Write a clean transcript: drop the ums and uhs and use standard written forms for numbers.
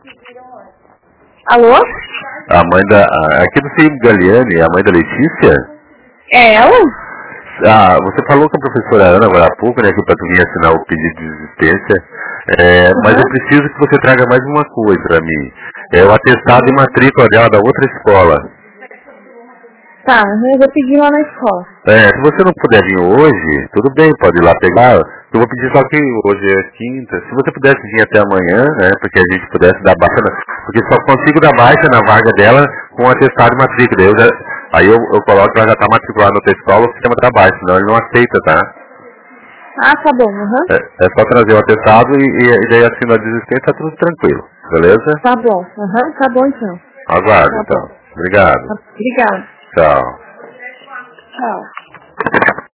Alô? A mãe da... Aqui do Felipe Galiani, a mãe da Letícia? É ela? Você falou com a professora Ana agora há pouco, né, que para tu vir assinar o pedido de desistência. Mas eu preciso que você traga mais uma coisa para mim. É o atestado de matrícula dela da outra escola. Tá, eu vou pedir lá na escola. Se você não puder vir hoje, tudo bem, pode ir lá pegar. Eu vou pedir só que hoje é quinta. Se você pudesse vir até amanhã, né, porque a gente pudesse dar baixa, porque só consigo dar baixa na vaga dela com o atestado de matrícula. Aí eu coloco que ela já está matriculada na outra escola, o sistema está baixo, senão ele não aceita, tá? Tá bom, É só trazer o atestado e daí assina a desistência, tá tudo tranquilo, beleza? Tá bom, tá bom então. Aguardo, Tá então. bom. Obrigado. Obrigada. Tchau. Tchau.